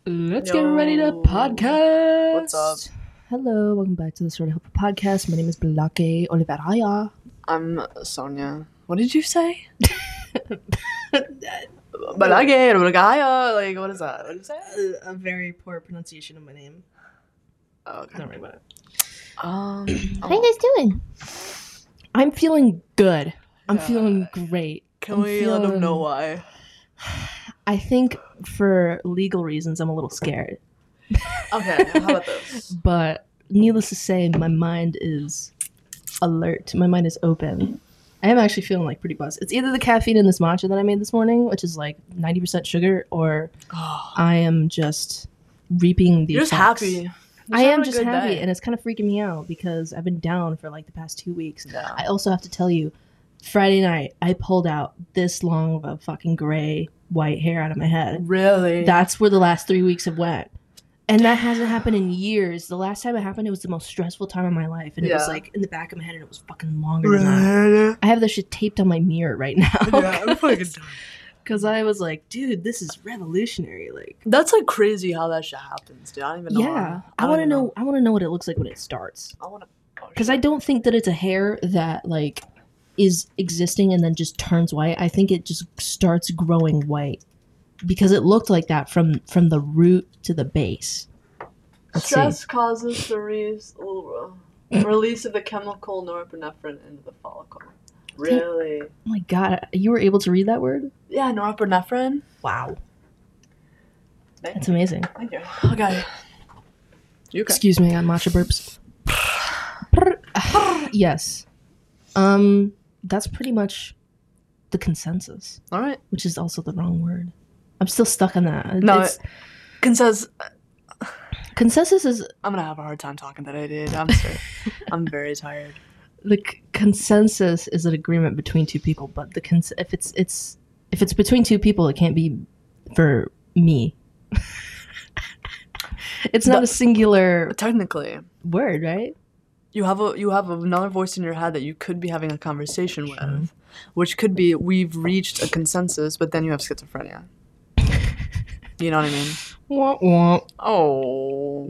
Let's get ready to podcast. What's up? Hello, welcome back to the Sort of Helpful Podcast. My name is Blake Oliveira. I'm Sonia. What did you say? Blake. Like, what is that? What did you say? A very poor pronunciation of my name. Oh, okay. Don't worry about it. How How you guys doing? I'm feeling good. I'm feeling great. Can we let them know why? I think for legal reasons, I'm a little scared. Okay, how about this? But needless to say, my mind is alert. My mind is open. I am actually feeling like pretty buzzed. It's either the caffeine in this matcha that I made this morning, which is like 90% sugar, or I am just reaping the You're just effects. happy. I am just happy, and it's kind of freaking me out because I've been down for like the past 2 weeks. Yeah. I also have to tell you, Friday night, I pulled out this long of a fucking gray, white hair out of my head. Really? That's where the last 3 weeks have went. And that hasn't happened in years. The last time it happened, it was the most stressful time of my life. And it was like in the back of my head, and it was fucking longer than that. I have this shit taped on my mirror right now. Yeah, I'm fucking done. Because I was like, dude, this is revolutionary. Like, That's like crazy how that shit happens, dude. I don't even know. yeah. I want to know. I want to know what it looks like when it starts. I want to. Because I don't think that it's a hair that like is existing and then just turns white. I think it just starts growing white. Because it looked like that from the root to the base. Stress causes the release of the chemical norepinephrine into the follicle. Really? Oh my god, you were able to read that word? Yeah, norepinephrine. Wow. That's amazing. Thank you. Okay. You okay? Excuse me, I got matcha burps. Yes. That's pretty much the consensus. All right. Which is also the wrong word. I'm still stuck on that. No, consensus. Consensus is... I'm gonna have a hard time talking today, dude. I'm sorry. I'm very tired. The consensus is an agreement between two people, but if it's between two people, it can't be for me. It's not a singular technically word, right? You have another voice in your head that you could be having a conversation with, which could be we've reached a consensus, but then you have schizophrenia. You know what I mean? Wah, wah. Oh.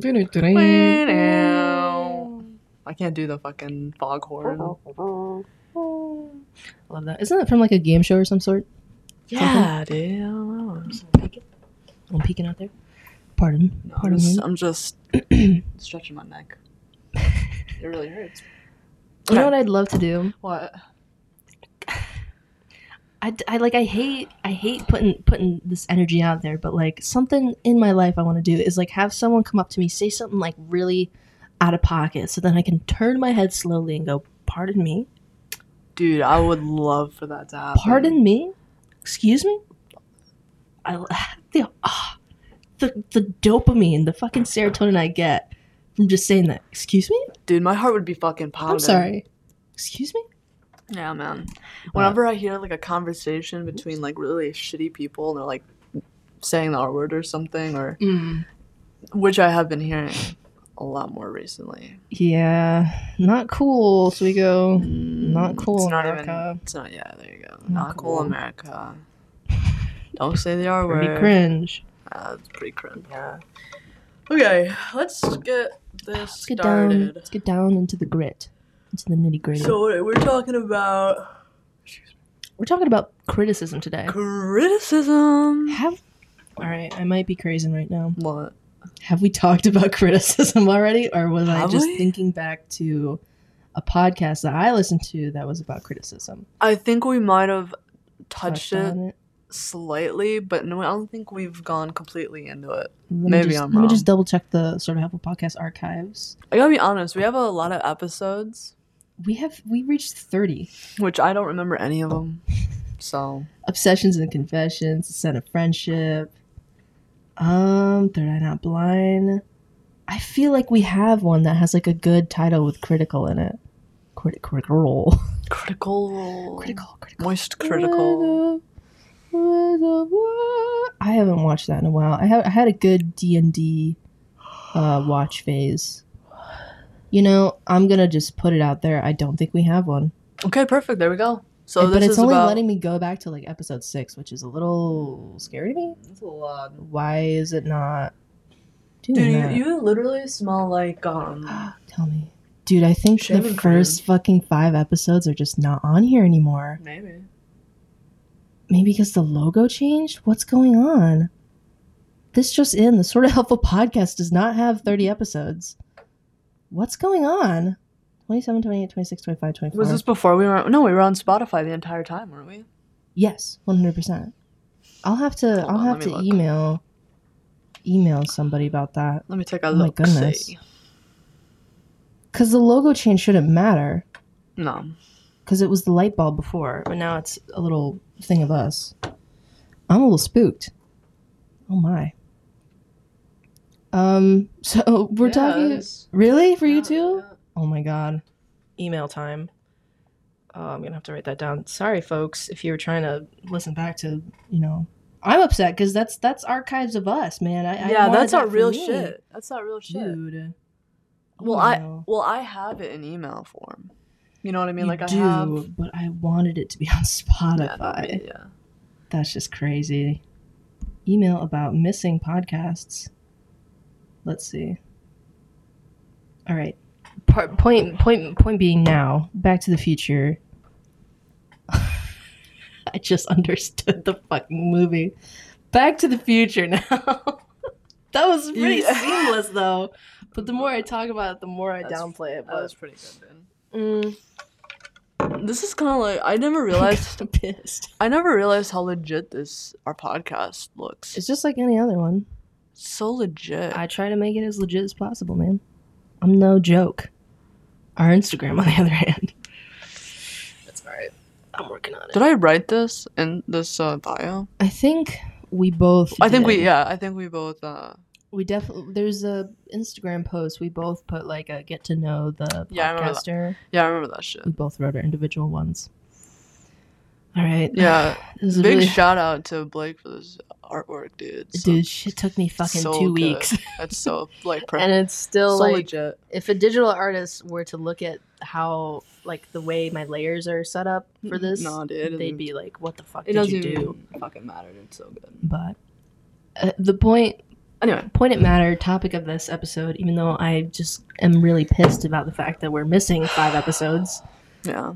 I can't do the fucking foghorn. I love that. Isn't that from like a game show or some sort? Yeah, dude. I don't know. I'm peeking out there. Pardon me. I'm just stretching my neck. It really hurts. You know what I'd love to do? What? I hate putting this energy out there, but like something in my life I want to do is like have someone come up to me, say something like really out of pocket, so then I can turn my head slowly and go, "Pardon me?" Dude, I would love for that to happen. Pardon me? Excuse me? The dopamine, the fucking serotonin I get from just saying that. Excuse me? Dude, my heart would be fucking pounding. I'm sorry. Excuse me? Yeah, man. Whenever I hear like a conversation between like really shitty people and they're like saying the R word or something, or which I have been hearing a lot more recently. Yeah, not cool. So we go, not cool. It's not America. even. It's not. Yeah, there you go. Not cool, America. Don't say the R word. Pretty cringe. It's pretty cringe. Yeah. Okay, let's get this started. Let's get down into the grit. Into the nitty gritty. So we're talking about. We're talking about criticism today. Criticism. All right, I might be crazy right now. What? Have we talked about criticism already, or was I just thinking back to a podcast that I listened to that was about criticism? I think we might have touched it slightly, but no, I don't think we've gone completely into it. Maybe I'm wrong. Let me just double check the Sort of Helpful Podcast archives. I gotta be honest, we have a lot of episodes. We reached 30. Which I don't remember any of them. So. Obsessions and Confessions, The Scent of Friendship. Third Eye Not Blind. I feel like we have one that has like a good title with critical in it. Critical. Moist critical. I haven't watched that in a while. I had a good D&D watch phase. You know, I'm gonna just put it out there. I don't think we have one. Okay, perfect. There we go. So but it's only letting me go back to like episode 6, which is a little scary to me. It's a lot. Why is it not doing Dude, that. you literally smell like Tell me. Dude, I think the shaving first cream. fucking 5 episodes are just not on here anymore. Maybe. Maybe because the logo changed? What's going on? This just in. The Sort of Helpful podcast does not have 30 episodes. What's going on? 27, 28, 26, 25, 24. Was this before we were? No, we were on Spotify the entire time, weren't we? Yes, 100%. I'll have to Hold on, let me look. email somebody about that. Let me take a Oh my look. goodness. See. Because the logo change shouldn't matter. No. Because it was the light bulb before, but now it's a little thing of us. I'm a little spooked. Oh my. So we're talking. Really? For you too? Yeah. Oh my god. Email time. Oh, I'm gonna have to write that down. Sorry, folks, if you were trying to listen back to, I'm upset because that's archives of us, man. I Yeah, wanted that's that our for real me. shit. That's our real shit. Dude. Well, I have it in email form. You know what I mean? You Like I do, have. but I wanted it to be on Spotify. Yeah. That's just crazy. Email about missing podcasts. Let's see. All right. Point being now, Back to the Future. I just understood the fucking movie. Back to the Future now. That was pretty seamless though. But the more I talk about it, the more I downplay it. But That was pretty good, dude. This is kind of like I never realized. I'm pissed. I never realized how legit our podcast looks. It's just like any other one. So legit. I try to make it as legit as possible, man. I'm no joke. Our Instagram, on the other hand. That's alright. I'm working on it. Did I write this in this bio? I think we both. I think did. I think we both. We definitely. There's a Instagram post. We both put like a get to know the Yeah, I remember podcaster. Yeah, I remember that shit. We both wrote our individual ones. All right. Yeah. This is Big really, shout out to Blake for this artwork, dude. dude. Shit took me fucking so 2 good. weeks, That's so like and it's still so like legit. if a digital artist were to look at how like the way my layers are set up for this, No, dude, they'd be like, "What the fuck It did doesn't you do?" even fucking matter. Dude. It's so good. But the point Anyway, it mattered. Topic of this episode, even though I just am really pissed about the fact that we're missing 5 episodes. yeah,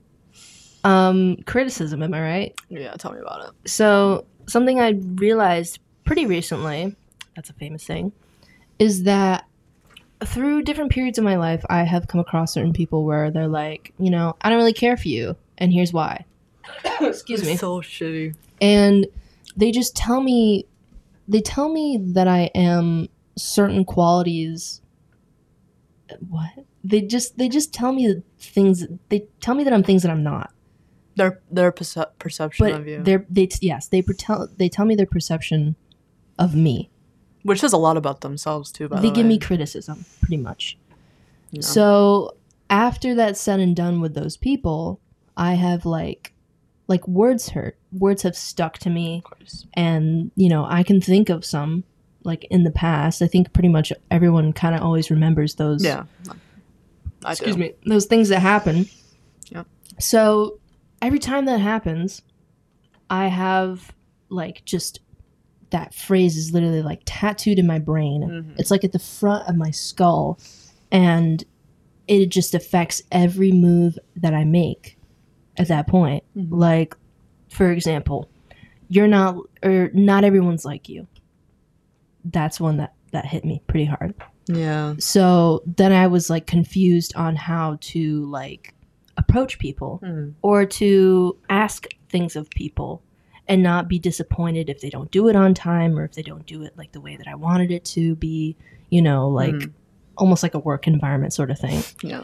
Criticism, am I right? yeah. Tell me about it. So something I realized pretty recently, that's a famous thing, is that through different periods of my life, I have come across certain people where they're like, I don't really care for you, and here's why. Excuse me. So shitty. And they just tell me, that I am certain qualities. What? They just tell me things. They tell me that I'm things that I'm not. Their perception But of you, they tell me their perception of me. which says a lot about themselves too. By the They way, give me criticism, pretty much. Yeah. So after that's said and done with those people, I have like words hurt. Words have stuck to me, Of course. and I can think of some like in the past. I think pretty much everyone kind of always remembers those. Yeah. Excuse me, those things that happen. Yep. So every time that happens, I have like just that phrase is literally like tattooed in my brain. Mhm. It's like at the front of my skull, and it just affects every move that I make at that point. Mhm. Like, for example, not everyone's like you. That's one that hit me pretty hard. Yeah. So then I was like confused on how to like approach people Mhm. or to ask things of people and not be disappointed if they don't do it on time or if they don't do it like the way that I wanted it to be, like almost like a work environment sort of thing. Yeah.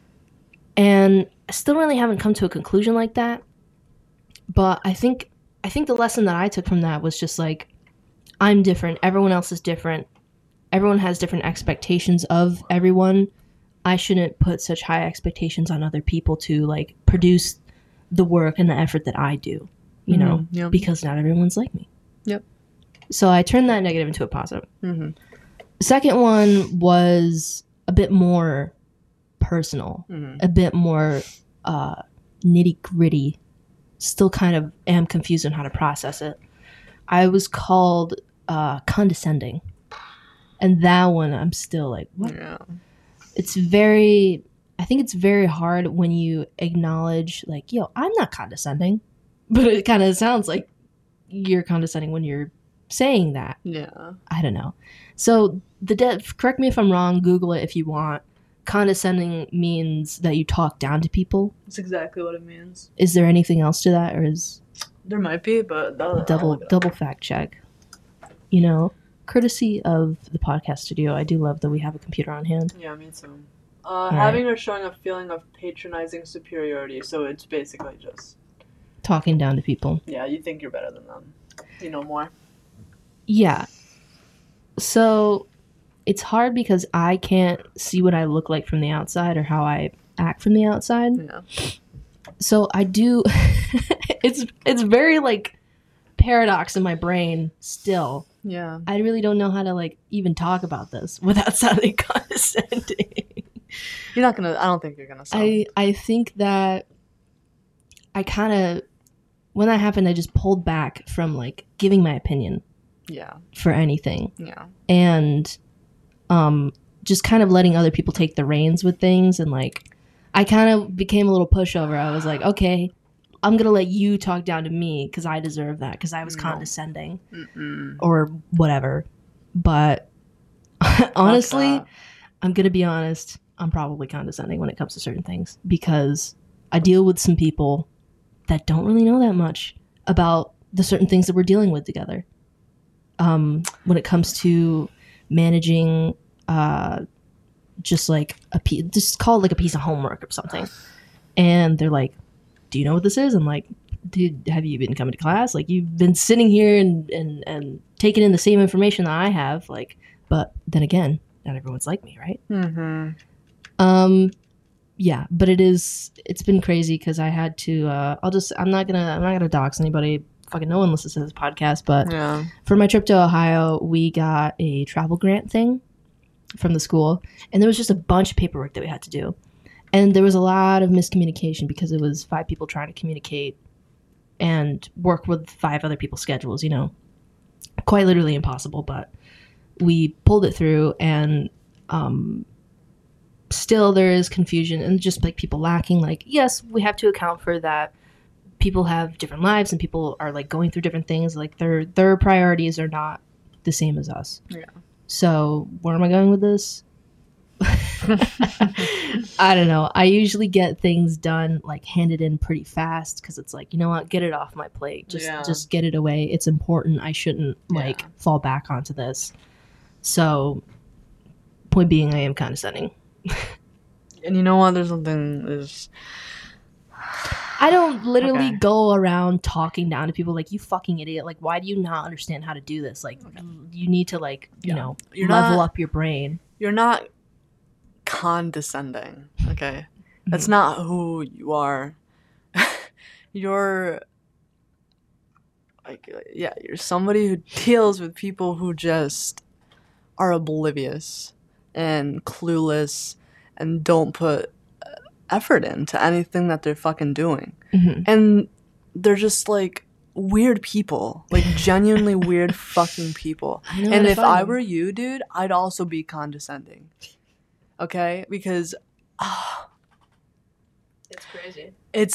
And I still really haven't come to a conclusion like that. But I think the lesson that I took from that was just like, I'm different. Everyone else is different. Everyone has different expectations of everyone. I shouldn't put such high expectations on other people to like produce the work and the effort that I do, Yep. because not everyone's like me. Yep. So I turned that negative into a positive. Mm-hmm. The second one was a bit more personal, Mm-hmm. a bit more nitty gritty. Still kind of am confused on how to process it. I was called condescending. And that one, I'm still like, what? Yeah. I think it's very hard when you acknowledge, like, yo, I'm not condescending. But it kind of sounds like you're condescending when you're saying that. Yeah. I don't know. So, correct me if I'm wrong, Google it if you want. Condescending means that you talk down to people. That's exactly what it means. Is there anything else to that, or is There might be, but double fact check? You know, courtesy of the podcast studio, I do love that we have a computer on hand. Yeah, me too. Having or showing a feeling of patronizing superiority. So it's basically just talking down to people. Yeah, you think you're better than them. You know more. Yeah. So it's hard because I can't see what I look like from the outside or how I act from the outside. Yeah. So I do. it's very like paradox in my brain still. Yeah. I really don't know how to like even talk about this without sounding condescending. You're not gonna. I don't think you're gonna. Sound. I think that I kind of, when that happened, I just pulled back from like giving my opinion. Yeah. For anything. Yeah. And just kind of letting other people take the reins with things, and like I kind of became a little pushover. I was like, okay, I'm gonna let you talk down to me because I deserve that because I was condescending or whatever. But honestly, I'm gonna be honest, I'm probably condescending when it comes to certain things because I deal with some people that don't really know that much about the certain things that we're dealing with together. When it comes to managing just like just call it like a piece of homework or something, and they're like, do you know what this is? I'm like, dude, have you been coming to class? Like, you've been sitting here and taking in the same information that I have, like, but then again, not everyone's like me, right? Yeah, but it's been crazy because I had to I'm not gonna dox anybody. Fucking no one listens to this podcast, but yeah. For my trip to Ohio, we got a travel grant thing from the school, and there was just a bunch of paperwork that we had to do, and there was a lot of miscommunication because it was 5 people trying to communicate and work with 5 other people's schedules, you know, quite literally impossible, but we pulled it through, and still there is confusion and just like people lacking, like, yes, we have to account for that. People have different lives and people are like going through different things. Like their priorities are not the same as us. Yeah. So where am I going with this? I don't know. I usually get things done, like handed in pretty fast because it's like, you know what, get it off my plate. Just get it away. It's important. I shouldn't like fall back onto this. So point being, I am condescending. And you know what? There's something is. I don't literally go around talking down to people like, you fucking idiot. Like, why do you not understand how to do this? Like, you need to, like, you know, level up your brain. You're not condescending, okay? That's not who you are. You're, like, yeah, you're somebody who deals with people who just are oblivious and clueless and don't put effort into anything that they're fucking doing. And they're just like weird people, like genuinely weird fucking people. And if I were you, dude, I'd also be condescending. Okay? Because it's crazy.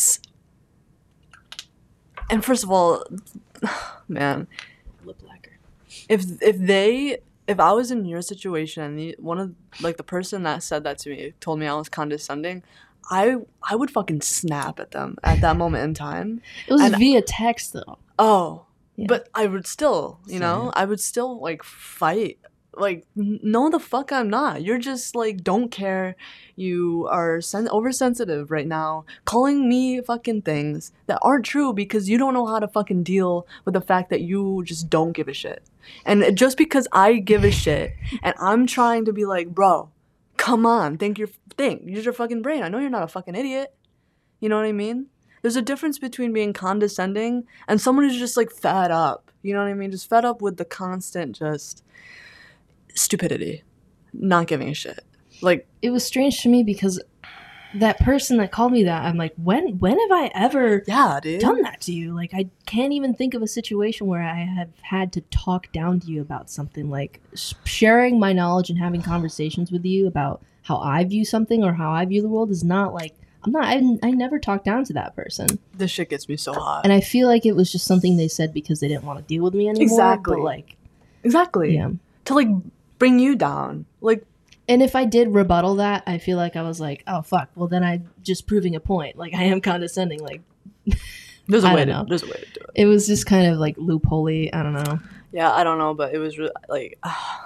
And first of all, man, lip lacquer. If I was in your situation and one of like the person that said that to me told me I was condescending, I would fucking snap at them at that moment in time. It was via text though. Oh, yeah. But I would still, you know, I would still like fight. Like, no, the fuck I'm not. You're just like, don't care. You are oversensitive right now, calling me fucking things that aren't true because you don't know how to fucking deal with the fact that you just don't give a shit. And just because I give a shit and I'm trying to be like, bro, come on, use your fucking brain. I know you're not a fucking idiot. You know what I mean? There's a difference between being condescending and someone who's just like fed up. You know what I mean? Just fed up with the constant just stupidity, not giving a shit. Like, it was strange to me because that person that called me that, I'm like, when have I ever Yeah, dude. done that to you? Like, I can't even think of a situation where I have had to talk down to you about something. Like, sharing my knowledge and having conversations with you about how I view something or how I view the world is not like, I never talked down to that person. This shit gets me so hot. And I feel like it was just something they said because they didn't want to deal with me anymore. Exactly. But like, exactly. yeah. To like bring you down. Like, and if I did rebuttal that, I feel like I was like, oh fuck, well then I just proving a point. Like, I am condescending. Like, there's a I way don't know. There's a way to do it. It was just kind of like loopholey. I don't know. Yeah, I don't know, but it was really like,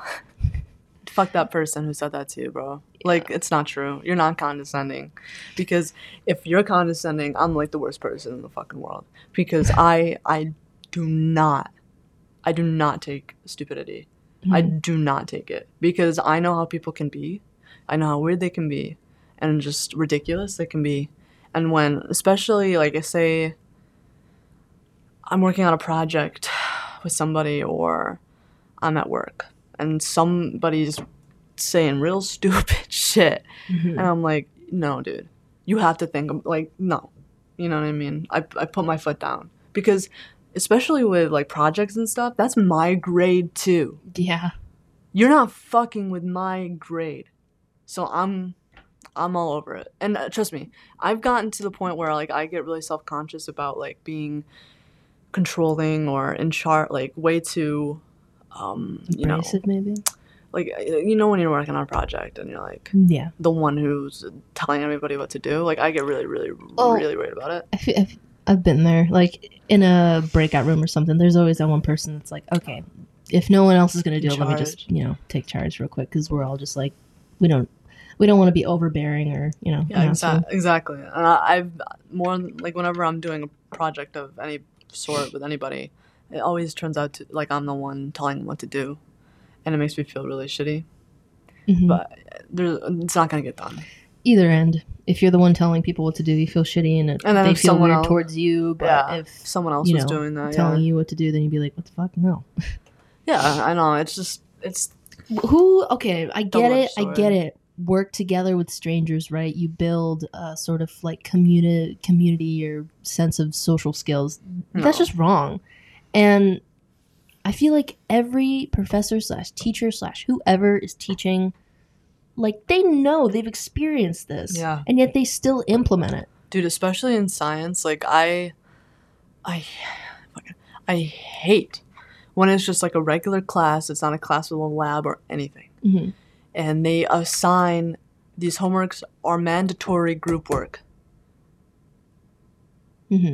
fuck that person who said that to you, bro. Yeah. Like, it's not true. You're not condescending, because if you're condescending, I'm like the worst person in the fucking world, because I do not take stupidity. Mm-hmm. I do not take it, because I know how people can be. I know how weird they can be, and just ridiculous they can be. And when, especially, like, I say I'm working on a project with somebody, or I'm at work and somebody's saying real stupid shit, mm-hmm. and I'm like, no, dude, you have to think, like, no, you know what I mean? I put my foot down, because especially with like projects and stuff, that's my grade too. Yeah, you're not fucking with my grade, so I'm all over it. And trust me, I've gotten to the point where like I get really self-conscious about like being controlling or in charge, like way too abrasive, maybe. Like, you know, when you're working on a project and you're like, yeah, the one who's telling everybody what to do, like I get really worried about it. I've been there, like in a breakout room or something. There's always that one person that's like, okay, if no one else is going to do it, let me just, take charge real quick, because we're all just like, we don't want to be overbearing, or Yeah, exactly. And I've more like, whenever I'm doing a project of any sort with anybody, it always turns out to like I'm the one telling them what to do, and it makes me feel really shitty. Mm-hmm. But it's not gonna get done. Either end. If you're the one telling people what to do, you feel shitty, and they feel weird towards you. But if someone else was doing that, telling you what to do, then you'd be like, what the fuck? No. Yeah, I know. It's who? Okay, I get it. I get it. Work together with strangers, right? You build a sort of like community or sense of social skills. No. That's just wrong. And I feel like every professor / teacher / whoever is teaching, like, they know, they've experienced this. Yeah. And yet they still implement it. Dude, especially in science, like I hate when it's just like a regular class. It's not a class with a lab or anything. Mm-hmm. And they assign these homeworks are mandatory group work. Mm-hmm.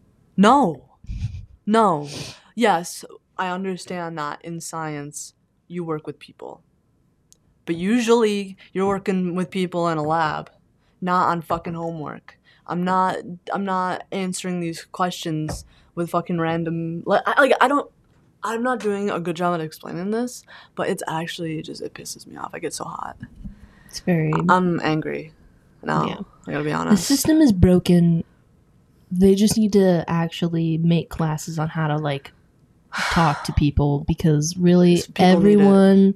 No. Yes, I understand that in science you work with people. But usually you're working with people in a lab, not on fucking homework. I'm not answering these questions with fucking random, I'm not doing a good job at explaining this, but it's actually just, it pisses me off. I get so hot. It's very... I'm angry now. Yeah. I gotta be honest. The system is broken. They just need to actually make classes on how to, like, talk to people, because really everyone,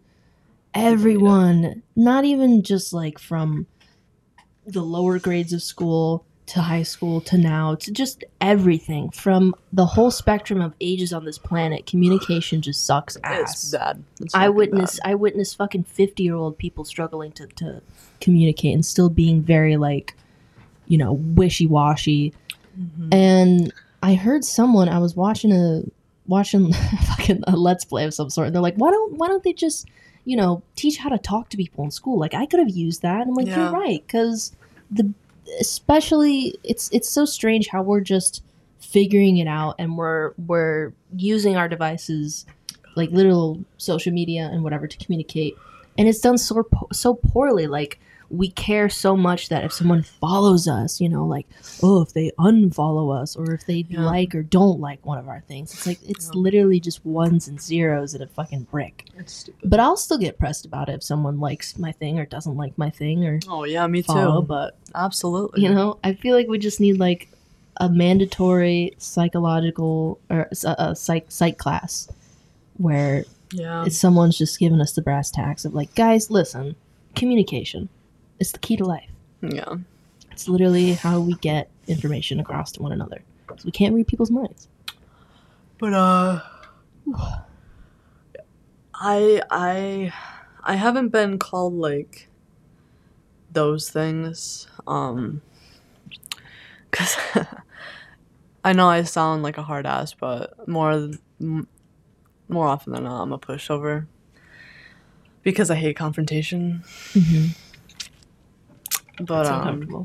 not even just, like, from the lower grades of school to high school to now, to just everything from the whole spectrum of ages on this planet, communication just sucks ass. It's bad. I witness fucking 50-year-old people struggling to communicate and still being very, like, wishy-washy. Mm-hmm. And I heard someone, I was watching fucking a Let's Play of some sort, and they're like, why don't they just teach how to talk to people in school? Like, I could have used that. And I'm like, You're right, because especially it's so strange how we're just figuring it out, and we're using our devices, like literal social media and whatever, to communicate, and it's done so poorly. Like, we care so much that if someone follows us, like, oh, if they unfollow us, or if they like or don't like one of our things, it's like, it's literally just ones and zeros in a fucking brick. It's stupid. But I'll still get pressed about it if someone likes my thing or doesn't like my thing, or me follow, too. But absolutely, I feel like we just need like a mandatory psychological or a psych class where someone's just giving us the brass tacks of like, guys, listen, communication. It's the key to life. Yeah. That's literally how we get information across to one another. So we can't read people's minds. But I haven't been called like those things. Cause I know I sound like a hard ass, but more often than not, I'm a pushover because I hate confrontation. Mm-hmm. But It's uncomfortable.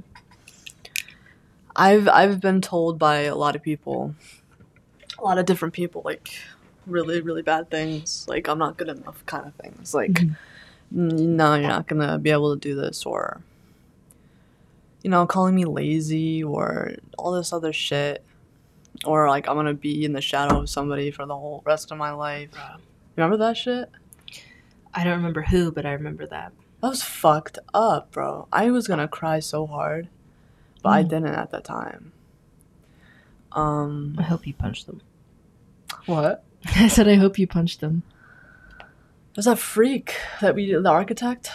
I've been told by a lot of people, a lot of different people, like really, really bad things, like I'm not good enough kind of things, like no, you're not gonna be able to do this, or calling me lazy or all this other shit, or like I'm gonna be in the shadow of somebody for the whole rest of my life. Remember that shit? I don't remember who, but I remember that. That was fucked up, bro. I was gonna cry so hard, but I didn't at that time. I hope you punched them. What? I said I hope you punched them. There's that freak that the architect.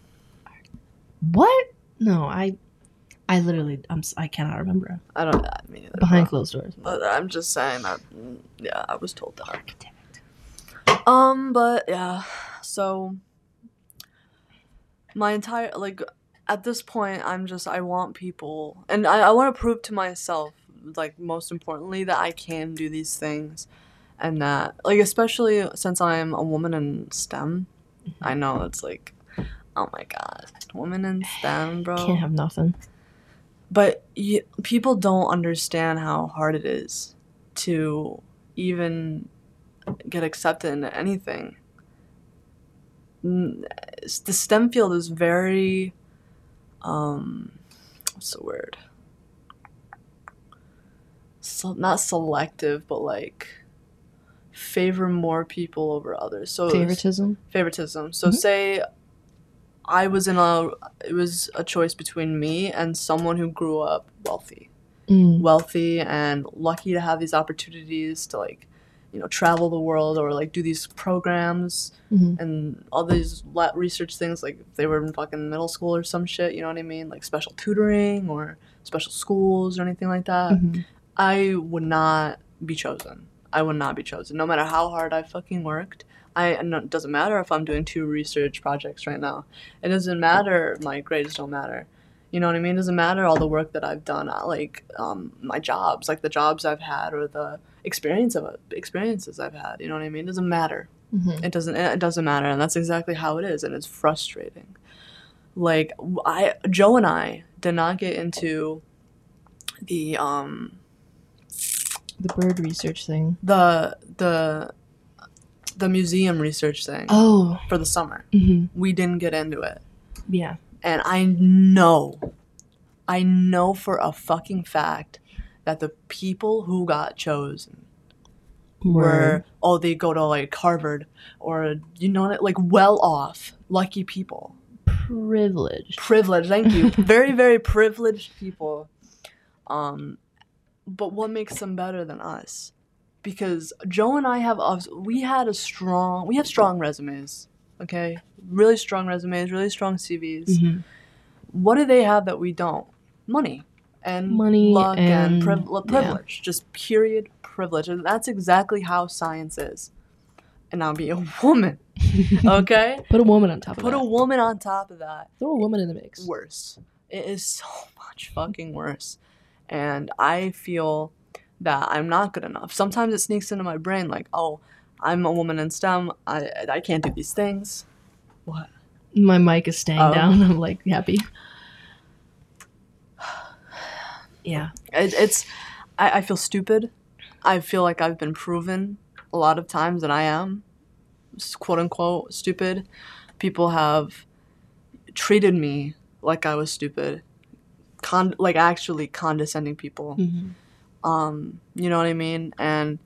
What? No, I literally, I cannot remember. I mean, either, Behind closed doors. But I'm just saying that. Yeah, I was told that. Architect. But yeah, so my entire at this point, I want people, and I want to prove to myself, most importantly, that I can do these things, and that especially since I'm a woman in STEM, I know it's oh my god, woman in STEM, bro. Can't have nothing. But people don't understand how hard it is to even get accepted into anything. The STEM field is very, what's the word? Not selective, but favor more people over others. So Favoritism. So say it was a choice between me and someone who grew up wealthy and lucky to have these opportunities to travel the world or do these programs and all these research things, if they were in fucking middle school or some shit, you know what I mean, special tutoring or special schools or anything like that. I would not be chosen. No matter how hard I fucking worked. It doesn't matter if I'm doing 2 research projects right now. It doesn't matter. My grades don't matter. You know what I mean? It doesn't matter all the work that I've done, my jobs, the jobs I've had or the experiences I've had. You know what I mean? It doesn't matter. It doesn't matter, and that's exactly how it is, and it's frustrating. Joe and I did not get into the bird research thing. The museum research thing. Oh. For the summer. We didn't get into it. Yeah. And I know for a fucking fact that the people who got chosen were they go to Harvard or well off, lucky people. Privileged, thank you. Very, very privileged people. But what makes them better than us? Because Joe and I have strong resumes, okay? Really strong resumes, really strong CVs. What do they have that we don't? Money and luck and privilege. Yeah. Just period privilege. And that's exactly how science is. And I'll be a woman, okay? Put a woman on top of that. Put a woman on top of that. Throw a woman in the mix. Worse. It is so much fucking worse. And I feel that I'm not good enough. Sometimes it sneaks into my brain I'm a woman in STEM. I can't do these things. What? My mic is staying down. I'm happy. Yeah. I feel stupid. I feel like I've been proven a lot of times that I am, quote unquote, stupid. People have treated me like I was stupid. Actually condescending people. You know what I mean? And,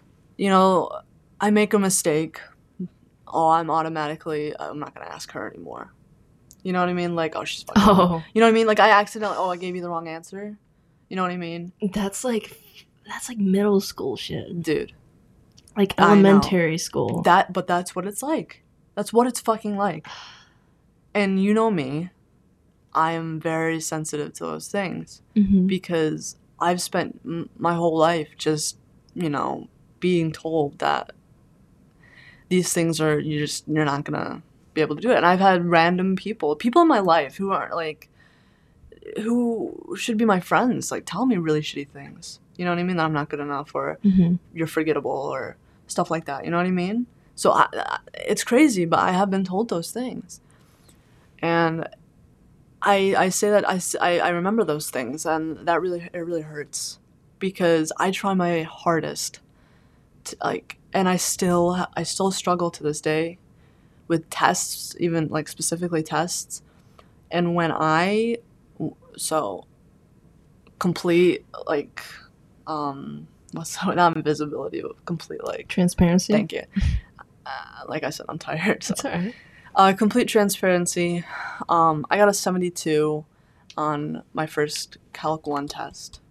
I make a mistake. I'm not going to ask her anymore. You know what I mean? She's fucking. Oh. You know what I mean? I accidentally, I gave you the wrong answer. You know what I mean? That's middle school shit. Dude. Elementary school. But that's what it's like. That's what it's fucking like. And you know me. I am very sensitive to those things Mm-hmm. because I've spent my whole life just, being told that these things are, you're not gonna be able to do it. And I've had random people in my life who aren't like, who should be my friends, like tell me really shitty things. You know what I mean? That I'm not good enough, or Mm-hmm. you're forgettable, or stuff like that. You know what I mean? So it's crazy, but I have been told those things. And I say that I remember those things, and it really hurts because I try my hardest to, like, and I still struggle to this day with tests, even like specifically tests. And when so complete like what's not invisibility, but complete like Transparency. thank you. Like I said, I'm tired. So. That's all right. Complete transparency. I got a 72 on my first Calc 1 test.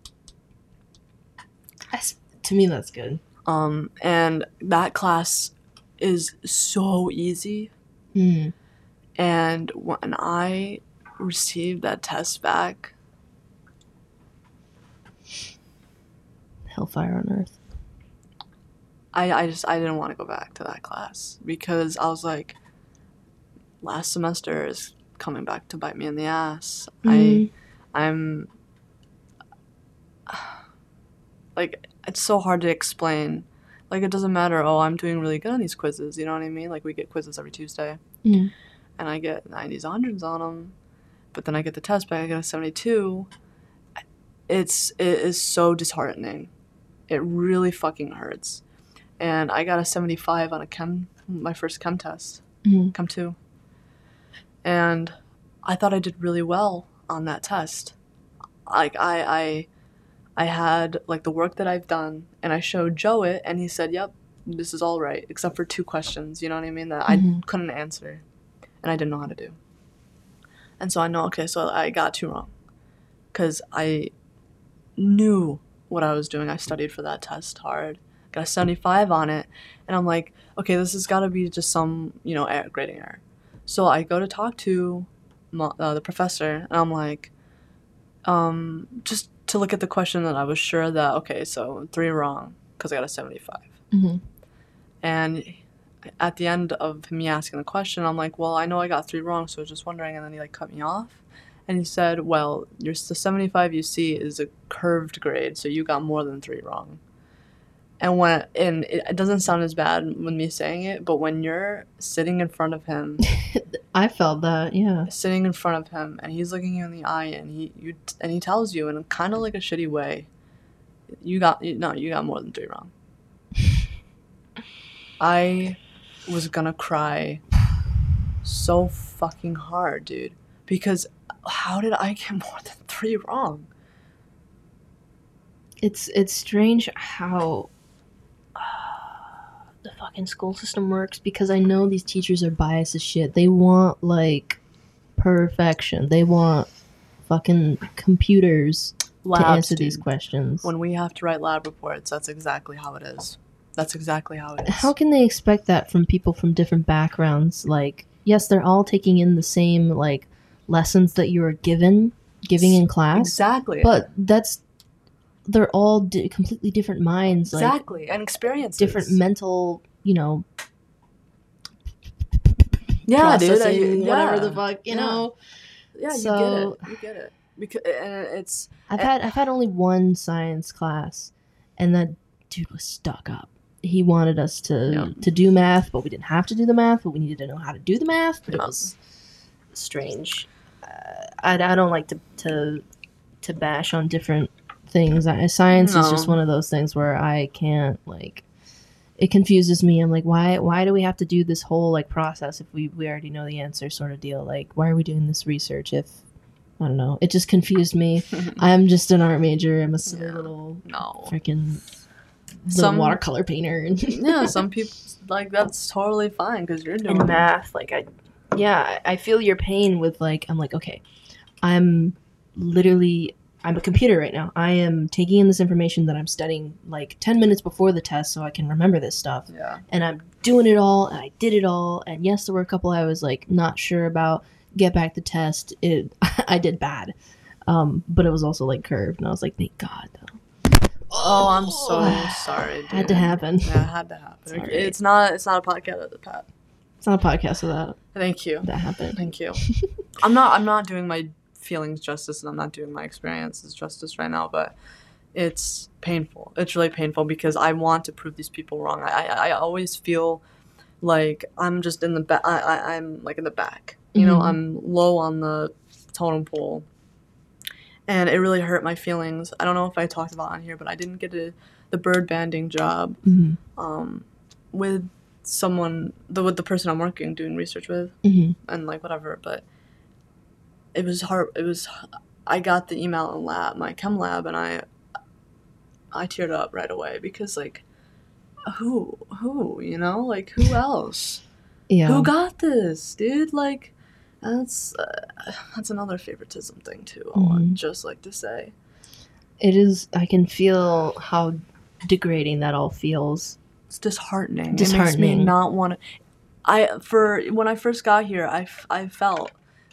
To me, that's good. And that class is so easy. Mm. And when I received that test back, Hellfire on earth. I didn't want to go back to that class because I was like, last semester is coming back to bite me in the ass. I'm like, it's so hard to explain. Like, it doesn't matter, oh, I'm doing really good on these quizzes, you know what I mean? Like, we get quizzes every Tuesday. Mm. And I get 90s, 100s on them. But then I get the test back, I get a 72. It is so disheartening. It really fucking hurts. And I got a 75 on my first chem test. Mm. Chem 2. And I thought I did really well on that test. Like, I had, like, the work that I've done, and I showed Joe it, and he said, yep, this is all right, except for 2 questions, you know what I mean, that I couldn't answer, and I didn't know how to do. And so I know, okay, so I got 2 wrong, because I knew what I was doing. I studied for that test hard, got a 75 on it, and I'm like, okay, this has got to be just some, grading error. So I go to talk to the professor, and I'm like, just to look at the question that I was sure that, okay, so 3 wrong because I got a 75. Mm-hmm. And at the end of me asking the question, I'm like, well, I know I got 3 wrong, so I was just wondering. And then he, like, cut me off. And he said, well, the 75 you see is a curved grade, so you got more than 3 wrong. And it doesn't sound as bad when me saying it, but when you're sitting in front of him, I felt that, yeah. Sitting in front of him, and he's looking you in the eye, and he tells you in kind of like a shitty way, you got more than 3 wrong. I was gonna cry so fucking hard, dude, because how did I get more than 3 wrong? It's strange how the fucking school system works, because I know these teachers are biased as shit. They want, like, perfection. They want fucking computers Labs, to answer dude. these questions. When we have to write lab reports, that's exactly how it is. That's exactly how it is. How can they expect that from people from different backgrounds? Like, yes, they're all taking in the same, like, lessons that you are giving in class. Exactly. But they're all completely different minds. Exactly. Like, And experiences. different mental, yeah, processing, dude. whatever the fuck, you know? Yeah, So, you get it. Because it's... I've had only one science class, and that dude was stuck up. He wanted us to do math, but we didn't have to do the math, but we needed to know how to do the math. But it was strange. I don't like to bash on different things. Science is just one of those things where I can't, like, it confuses me. I'm like, why do we have to do this whole, like, process if we already know the answer, sort of deal? Like, why are we doing this research if, I don't know. It just confused me. I'm just an art major. I'm a silly little freaking watercolor painter. Yeah, some people, like, that's totally fine because you're doing math. Like, I feel your pain with, like, I'm like, okay, I'm literally I'm a computer right now. I am taking in this information that I'm studying like 10 minutes before the test so I can remember this stuff. Yeah. And I'm doing it all, and I did it all. And yes, there were a couple I was like not sure about. Get back the test. I did bad. But it was also like curved, and I was like, thank God though. Oh, I'm so sorry, dude. Had to happen. Yeah, it had to happen. Sorry. It's not a podcast of the Pat. It's not a podcast without Thank you. that happened. Thank you. I'm not doing my feelings justice, and I'm not doing my experiences justice right now, but it's painful. It's really painful because I want to prove these people wrong. I always feel like I'm just in the back. I'm like in the back. You know, I'm low on the totem pole. And it really hurt my feelings. I don't know if I talked about it on here, but I didn't get the bird banding job with someone, with the person I'm working, doing research with, and like whatever. But it was hard. I got the email in my chem lab, and I teared up right away because like, who, you know, like who else? Yeah. Who got this, dude? Like, that's another favoritism thing too. I want just like to say, it is. I can feel how degrading that all feels. it's disheartening. It Disheartening. makes me not want to. When I first got here, I felt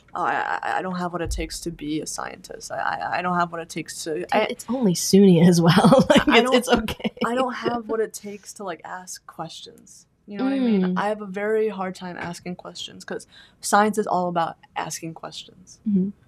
I don't have what it takes to be a scientist. I don't have what it takes to. Dude, it's only SUNY as well. Like, it's okay. I don't have what it takes to like ask questions. You know what I mean? I have a very hard time asking questions because science is all about asking questions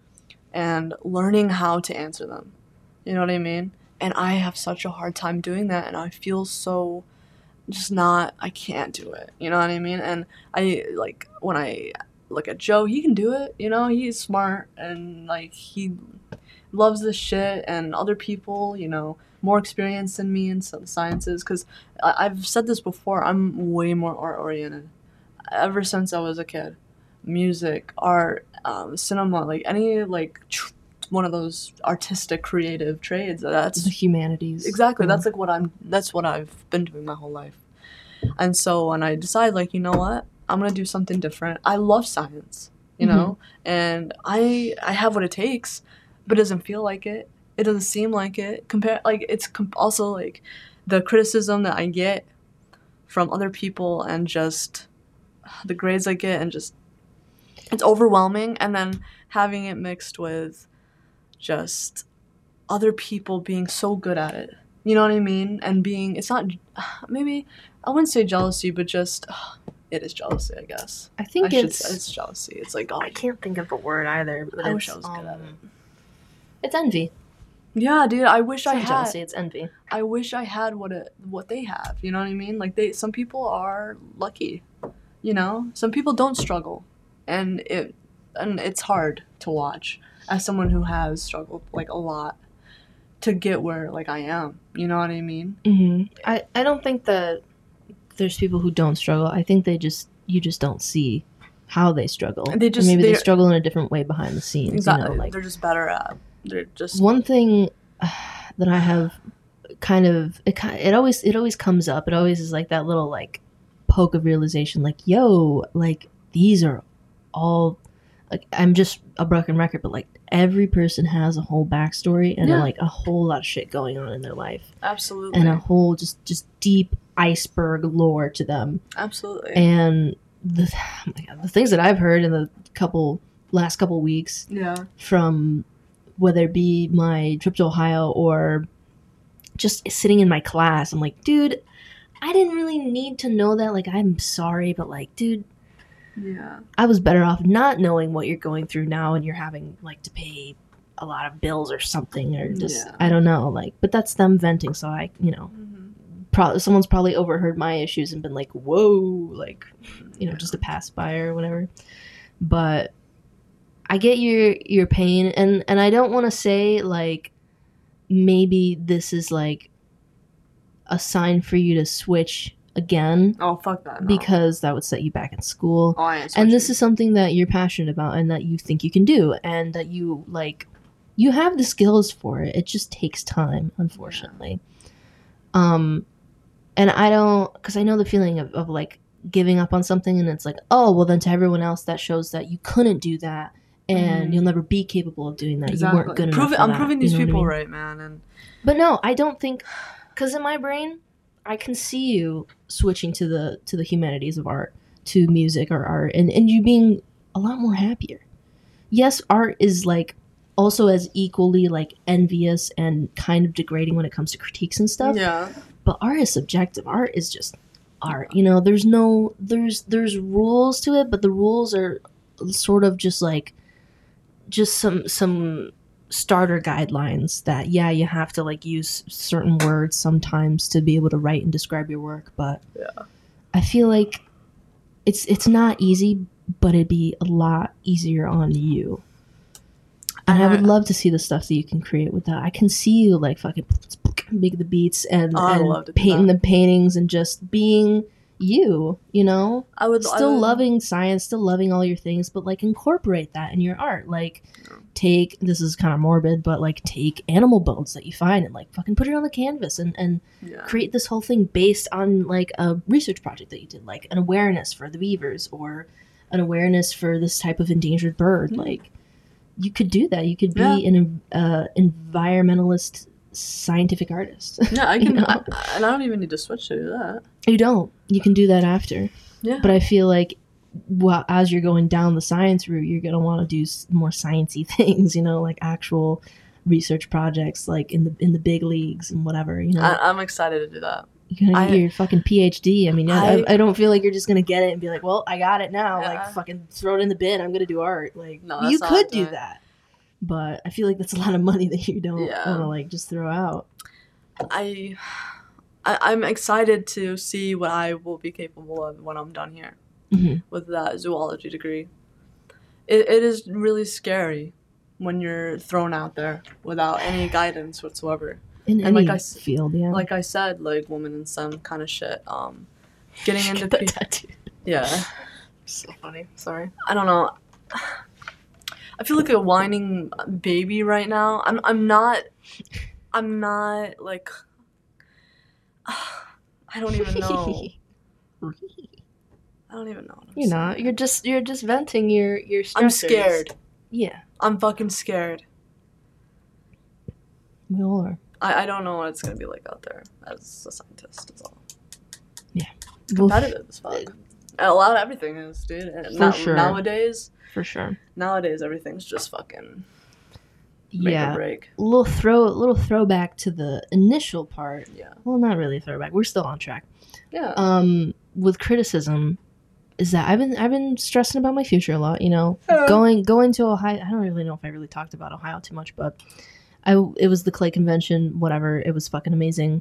and learning how to answer them. You know what I mean? And I have such a hard time doing that, and I feel so just not. I can't do it. You know what I mean? And I like when I look at Joe, he can do it. You know, he's smart and like he loves this shit, and other people, you know, more experienced than me in some sciences, because I've said this before, I'm way more art oriented ever since I was a kid. Music, art, cinema, like any like one of those artistic creative trades, that's the humanities. exactly that's what I've been doing my whole life. And so when I decide like, you know what, I'm gonna do something different, I love science, you know, and I have what it takes, but it doesn't feel like it. It doesn't seem like it. Also like the criticism that I get from other people and just the grades I get, and just it's overwhelming. And then having it mixed with just other people being so good at it. You know what I mean? And it's not, maybe I wouldn't say jealousy, but just it is jealousy, I guess. I think it's jealousy. It's like, oh, I can't think of the word either. But I wish I was good at it. It's envy. Yeah, dude, I wish I It's had. not jealousy, it's envy. I wish I had what they have. You know what I mean? Like some people are lucky. You know, some people don't struggle, and it's hard to watch as someone who has struggled like a lot to get where like I am. You know what I mean? I don't think that there's people who don't struggle. I think you just don't see how they struggle. They struggle in a different way behind the scenes. Exactly. You know, like, they're just better at. They're just one thing that I have kind of it always comes up. It always is like that little like poke of realization, like, yo, like these are all like, I'm just a broken record, but like every person has a whole backstory and like a whole lot of shit going on in their life. Absolutely. And a whole just deep iceberg lore to them. Absolutely. And the things that I've heard in the last couple weeks, from whether it be my trip to Ohio or just sitting in my class, I'm like, dude, I didn't really need to know that. Like, I'm sorry, but like, dude, I was better off not knowing what you're going through now, and you're having like to pay a lot of bills or something, or just I don't know, like, but that's them venting. So I, you know, someone's probably overheard my issues and been like, whoa, like, you know, just a pass by or whatever. But I get your pain, and I don't want to say like maybe this is like a sign for you to switch again. Oh, fuck that. No. Because that would set you back in school. Oh, I ain't and this is something that you're passionate about and that you think you can do, and that you have the skills for it. It just takes time, unfortunately. And I don't, because I know the feeling of like giving up on something, and it's like, oh, well then to everyone else that shows that you couldn't do that, and you'll never be capable of doing that. Exactly. You weren't good enough. I'm proving these people I mean? right, man. And but no, I don't think, because in my brain, I can see you switching to the humanities of art, to music or art, and you being a lot more happier. Yes, art is like also as equally like envious and kind of degrading when it comes to critiques and stuff. yeah, But art is subjective. Art is just art. You know, there's rules to it, but the rules are sort of just like some starter guidelines that you have to like use certain words sometimes to be able to write and describe your work. But yeah, I feel like it's not easy, but it'd be a lot easier on you. And I would love to see the stuff that you can create with that. I can see you like fucking make the beats and painting the paintings and just being you know? I would loving science, still loving all your things, but like incorporate that in your art. Like this is kind of morbid, but like take animal bones that you find and like fucking put it on the canvas and create this whole thing based on like a research project that you did, like an awareness for the beavers or an awareness for this type of endangered bird. Like you could do that. You could be an environmentalist scientific artist. Yeah, I can. And I don't even need to switch to do that. You don't. You can do that after. Yeah. But I feel like, well, as you're going down the science route, you're gonna want to do more sciencey things. You know, like actual research projects, like in the big leagues and whatever. You know, I'm excited to do that. You're gonna get your fucking PhD. I mean, I don't feel like you're just gonna get it and be like, well, I got it now. Yeah. Like, fucking throw it in the bin. I'm gonna do art. Like, no, you could do that. But I feel like that's a lot of money that you don't want to like just throw out. I'm excited to see what I will be capable of when I'm done here with that zoology degree. It is really scary when you're thrown out there without any guidance whatsoever. In any field, yeah. Like I said, like woman in STEM kind of shit. Getting into tattoo. Yeah. So funny. Sorry. I don't know. I feel like a whining baby right now. I'm not like I don't even know. I don't even know. You're not. You're just venting your stressors. I'm scared. Yeah. I'm fucking scared. We all are. I don't know what it's gonna be like out there as a scientist. Is all. Yeah. It's competitive as fuck. A lot of everything is, dude. And sure. Nowadays. For sure. Nowadays, everything's just fucking make or break. Little throwback to the initial part. Yeah. Well, not really a throwback. We're still on track. Yeah. With criticism, is that I've been stressing about my future a lot. You know, going to Ohio. I don't really know if I really talked about Ohio too much, but it was the Clay Convention. Whatever. It was fucking amazing.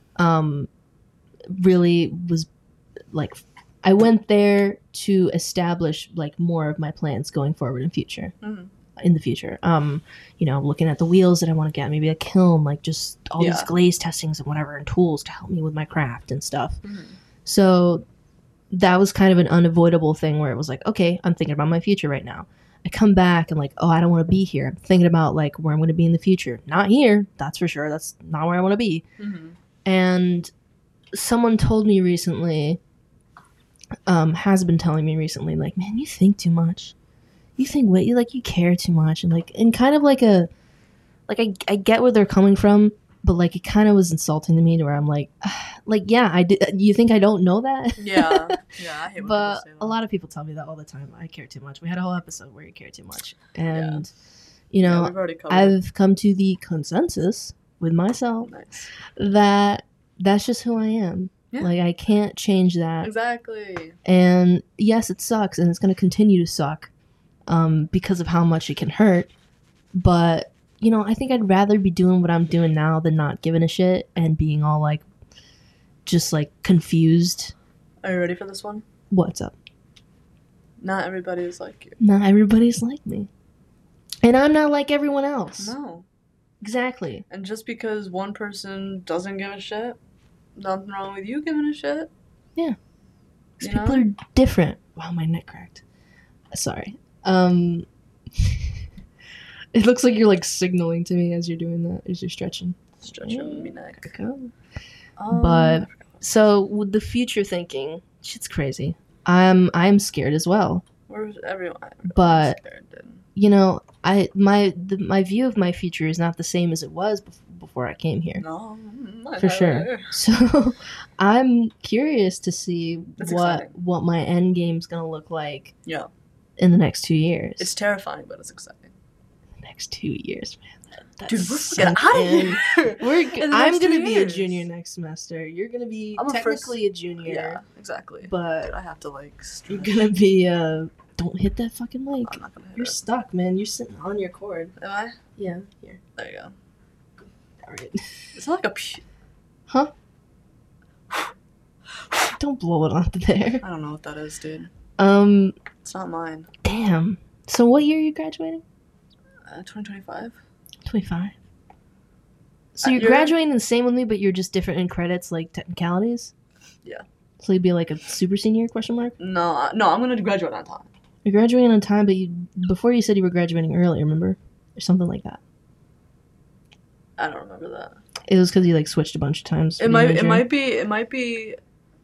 Really was like. I went there to establish like more of my plans going forward in the future. You know, looking at the wheels that I want to get, maybe a kiln, like just all these glaze testings and whatever, and tools to help me with my craft and stuff. So that was kind of an unavoidable thing where it was like, okay, I'm thinking about my future right now. I come back and like, oh, I don't want to be here. I'm thinking about like where I'm going to be in the future. Not here, that's for sure. That's not where I want to be. And someone told me recently, has been telling me recently, like, man, you think too much. You think way you care too much, and like, and kind of like I get where they're coming from, but like it kind of was insulting to me to where I'm like, yeah, I did. You think I don't know that? Yeah. I hate when but people say that. A lot of people tell me that all the time. I care too much. We had a whole episode where you care too much, and you know, I've come to the consensus with myself that that's just who I am. Yeah. Like, I can't change that. Exactly. And yes, it sucks, and it's going to continue to suck because of how much it can hurt. But, you know, I think I'd rather be doing what I'm doing now than not giving a shit and being all, like, just, like, confused. Are you ready for this one? What's up? Not everybody is like you. Not everybody's like me. And I'm not like everyone else. No. Exactly. And just because one person doesn't give a shit, nothing wrong with you giving a shit. Yeah. Because people are different. Wow, my neck cracked. Sorry. It looks like you're like signaling to me as you're doing that, as you're stretching. Stretching my neck. Okay. But so with the future thinking, shit's crazy. I'm scared as well. Where's everyone? But scared, you know, my view of my future is not the same as it was before I came here. No, For sure. So I'm curious to see That's what exciting. what my end game's gonna look like. Yeah. In the next 2 years. It's terrifying, but it's exciting. The next 2 years, man. Dude, we're fucking out of here. I'm gonna be a junior next semester. You're gonna be I'm technically a junior. Yeah, exactly. But dude, I have to like. You're gonna be Don't hit that fucking mic. I'm not gonna hit You're it. stuck, man. You're sitting on your cord. Am I? Yeah. Here. There you go. All right. It's not like a. Huh? Don't blow it onto there. I don't know what that is, dude. It's not mine. Damn. So what year are you graduating? 2025. 25. So you're graduating the same with me, but you're just different in credits, like technicalities? Yeah. So you'd be like a super senior, question mark? No, I'm gonna graduate on time. You're graduating on time, but before you said you were graduating early, remember? Or something like that. I don't remember that. It was because you like switched a bunch of times. It might be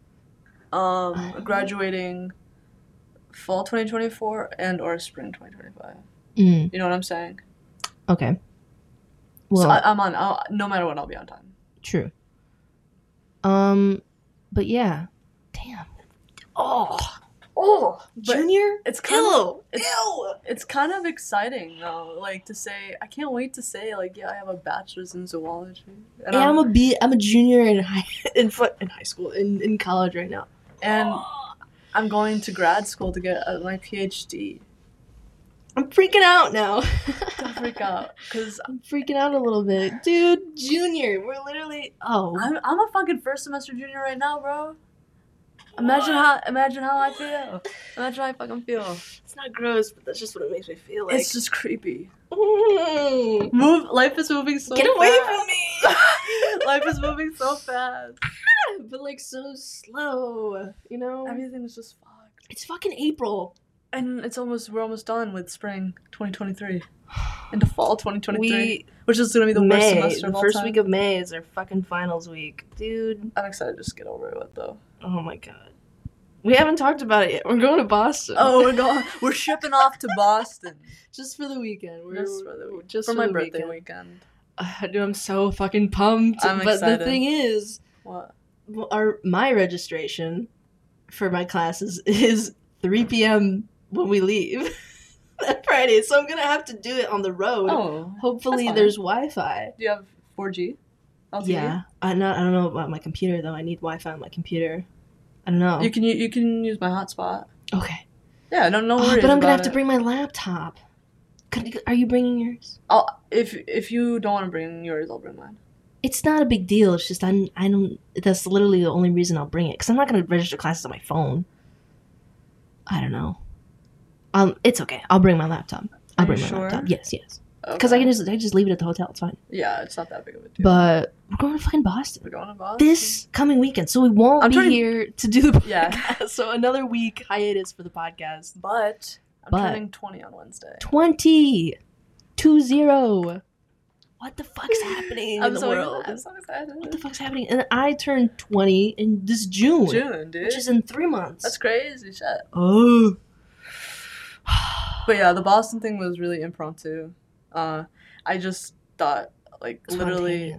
graduating fall 2024 and or spring 2025. You know what I'm saying? Okay. Well, so I'm on. No matter what, I'll be on time. True. But yeah. Damn. Junior? It's kind of it's kind of exciting though, like to say. I can't wait to say like, yeah, I have a bachelor's in zoology. And yeah, I'm a junior in high school in college right now, and I'm going to grad school to get my PhD. I'm freaking out now. Don't freak out, cause I'm freaking out a little bit, dude. Junior, we're literally. I'm a fucking first semester junior right now, bro. Imagine how I feel. Imagine how I fucking feel. It's not gross, but that's just what it makes me feel like. It's just creepy. Mm. Life is moving so. Get away fast. from me! Life is moving so fast. But like so slow, you know. Everything's just fucked. It's fucking April. And we're almost done with spring 2023 into fall 2023, which is gonna be the worst semester of all time. The first week of May is our fucking finals week, dude. I'm excited to just get over it with though. Oh my god, we haven't talked about it yet. We're going to Boston. Oh, we're shipping off to Boston just for the weekend. Just for my birthday weekend. Dude, I'm so fucking pumped. I'm excited. The thing is, what? My registration for my classes is 3 p.m. when we leave that Friday, so I'm gonna have to do it on the road. Oh, hopefully there's Wi-Fi. Do you have 4G? LTE? Yeah, I don't know about my computer though. I need Wi-Fi on my computer. I don't know. You can use my hotspot. Okay. Yeah, no worries. But I'm gonna have to bring my laptop. Are you bringing yours? If you don't want to bring yours, I'll bring mine. It's not a big deal. It's just I don't. That's literally the only reason I'll bring it, because I'm not gonna register classes on my phone. I don't know. It's okay. I'll bring my laptop. I'll bring my laptop. Yes. Because I just leave it at the hotel. It's fine. Yeah, it's not that big of a deal. But we're going to fucking Boston. We're going to Boston this coming weekend, so we won't be here to do the podcast. Yeah. So another week hiatus for the podcast. But I'm turning 20 on Wednesday. 20. 20. What the fuck's happening in the world? I'm so excited. What the fuck's happening? And I turned 20 in this June. Dude. Which is in 3 months. That's crazy shit. Oh. But yeah, the Boston thing was really impromptu. I just thought, like, literally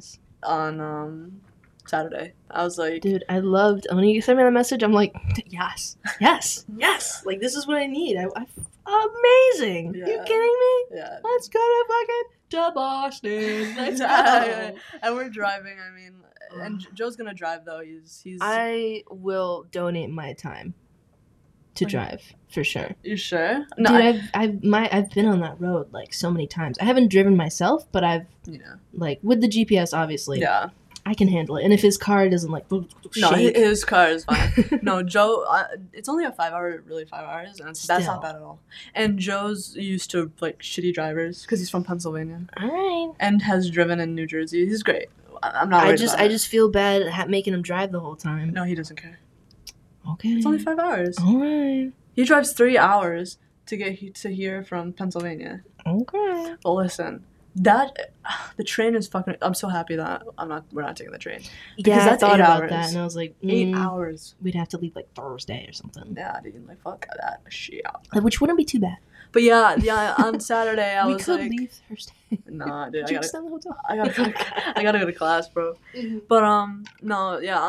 on Saturday. I was like... Dude, I loved... When you sent me that message, I'm like, yes. Like, this is what I need. Amazing. Yeah. You kidding me? Yeah. Let's go to Boston. Let's go. And we're driving, I mean... And Joe's gonna drive, though. He's... I will donate my time to drive, for sure. You sure? No, dude, I've been on that road like so many times. I haven't driven myself, but I've like with the GPS, obviously. Yeah, I can handle it. And if his car doesn't like shake. No, his car is fine. No, Joe, it's only a 5 hours, and that's not bad at all. And Joe's used to like shitty drivers because he's from Pennsylvania. All right. And has driven in New Jersey. He's great. I'm not. I just feel bad making him drive the whole time. No, he doesn't care. Okay. It's only 5 hours. All right. He drives 3 hours to get to here from Pennsylvania. Okay. But listen, That the train is fucking. I'm so happy that we're not taking the train. Because Yeah, I that's thought 8 about hours. that, and I was like, 8 hours. we'd have to leave like Thursday or something. Yeah, dude, like fuck that shit. Which wouldn't be too bad. But yeah. On Saturday, I we was could like, leave Thursday. nah, dude, Could you extend the hotel? I gotta go to class, bro. Mhm. But no, yeah,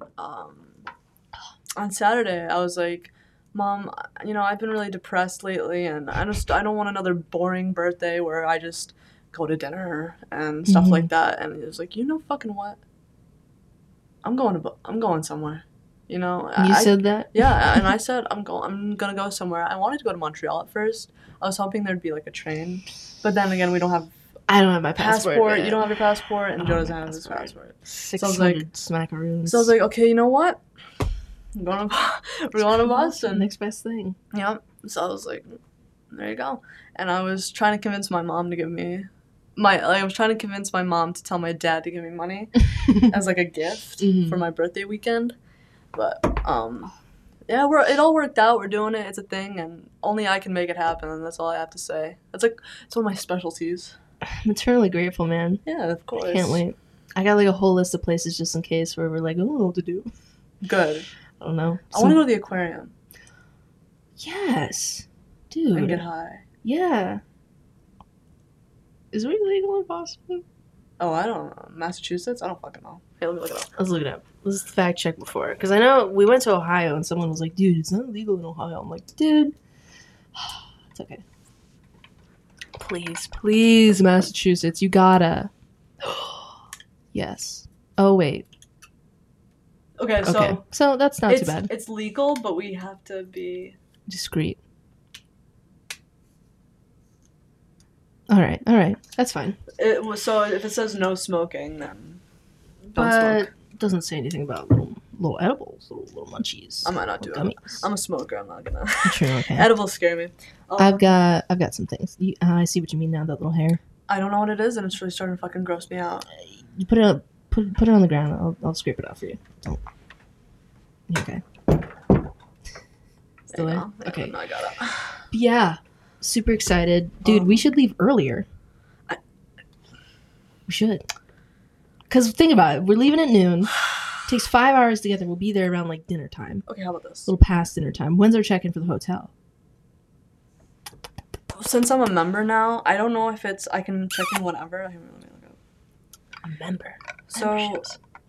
on Saturday, I was like, Mom, I've been really depressed lately, and I don't want another boring birthday where I just go to dinner and stuff like that. And it was like, fucking what? I'm going somewhere. You said that? Yeah, and I said I'm gonna go somewhere. I wanted to go to Montreal at first. I was hoping there'd be like a train, but then again, we don't have. I don't have my passport. You don't have your passport, and I Joe don't doesn't have have his passport. 600 smackaroons. So I was like, okay, you know what? We're going to Boston. Next best thing. Yep. So I was like, there you go. And I was trying to convince my mom to give me I was trying to convince my mom to tell my dad to give me money as like a gift for my birthday weekend. But yeah, it all worked out. We're doing it. It's a thing, and only I can make it happen. And that's all I have to say. It's one of my specialties. I'm eternally grateful, man. Yeah, of course. I can't wait. I got like a whole list of places just in case where we're like, I don't know what to do. Good. I don't know. I want to go to the aquarium. Yes, dude. And get high. Yeah. Is weed legal in Boston? Oh, I don't know. Massachusetts? I don't fucking know. Hey, let me look it up. Let's look it up. Let's fact check before. Because I know we went to Ohio and someone was like, dude, it's not legal in Ohio. I'm like, dude, it's okay. Please, Massachusetts, you gotta. Yes. Oh, wait. Okay, so that's not too bad. It's legal, but we have to be discreet. All right, that's fine. So if it says no smoking, then don't but smoke. It doesn't say anything about little edibles, little munchies. I might not do it. I'm a smoker. I'm not gonna. True. Okay. Edibles scare me. I've got some things. I see what you mean now. That little hair. I don't know what it is, and it's really starting to fucking gross me out. You put it up. Put it on the ground. I'll scrape it out for you. Don't. Okay. Still there? Okay. No, I got it. Yeah. Super excited. Dude, we should leave earlier. We should. Because think about it. We're leaving at noon. It takes 5 hours to get there. We'll be there around like dinner time. Okay, how about this? A little past dinner time. When's our check-in for the hotel? Since I'm a member now, I don't know if I can check in whenever. Let me look up. A member. So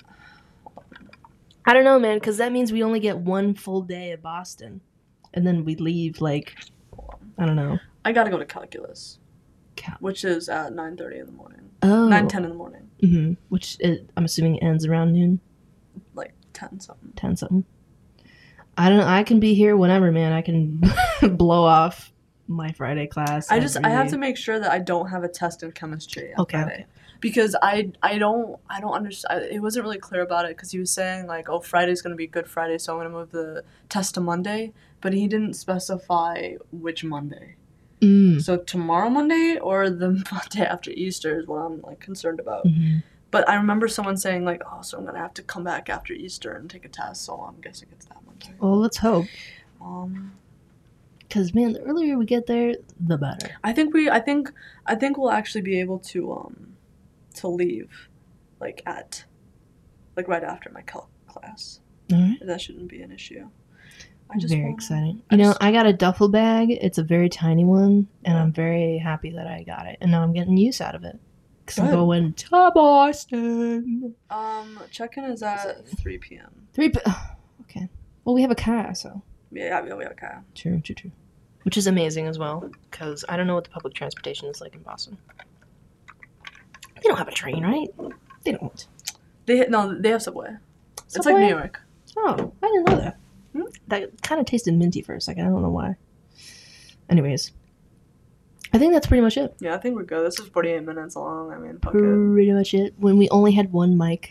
I don't know, man, because that means we only get one full day at Boston. And then we leave like, I don't know. I gotta go to calculus, which is at 9:30 in the morning. Oh. 9:10 in the morning. Mm-hmm. Which I'm assuming ends around noon. Like 10 something. 10 something. I don't know. I can be here whenever, man. I can blow off my Friday class. I have to make sure that I don't have a test in chemistry on Friday. Okay. Because I don't understand. It wasn't really clear about it because he was saying like, oh, Friday's gonna be Good Friday, so I'm gonna move the test to Monday. But he didn't specify which Monday. So tomorrow Monday or the Monday after Easter is what I'm like concerned about. Mm-hmm. But I remember someone saying like, oh, so I'm gonna have to come back after Easter and take a test. So I'm guessing it's that Monday. Well, let's hope. Because man, the earlier we get there, the better. I think we'll actually be able to leave, like right after my calc class. All right. That shouldn't be an issue. Very exciting. I got a duffel bag. It's a very tiny one, and I'm very happy that I got it. And now I'm getting use out of it. Because I'm going to Boston. Check-in is at 3 p.m. Okay. Well, we have a car, so. Yeah, we have a car. True. Which is amazing as well, because I don't know what the public transportation is like in Boston. They don't have a train, right? They don't. They have Subway. It's like New York. Oh, I didn't know that. That kind of tasted minty for a second. I don't know why. Anyways, I think that's pretty much it. Yeah, I think we're good. This is 48 minutes long. I mean, fuck pretty much it. When we only had one mic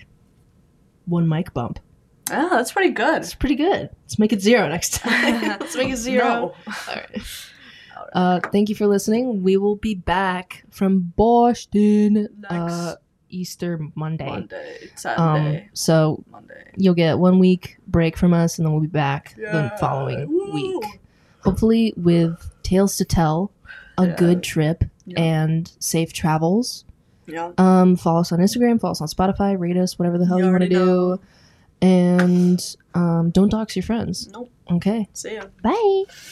bump. Yeah, that's pretty good. It's pretty good. Let's make it 0 next time. Let's make it 0. No. All right. Thank you for listening. We will be back from Boston next Easter Monday. Saturday. So Monday. You'll get 1 week break from us, and then we'll be back the following week. Hopefully with tales to tell, a good trip, Yeah. and safe travels. Yeah. Follow us on Instagram, follow us on Spotify, rate us, whatever the hell you want to already know. do. And don't dox your friends. Nope. Okay. See ya. Bye.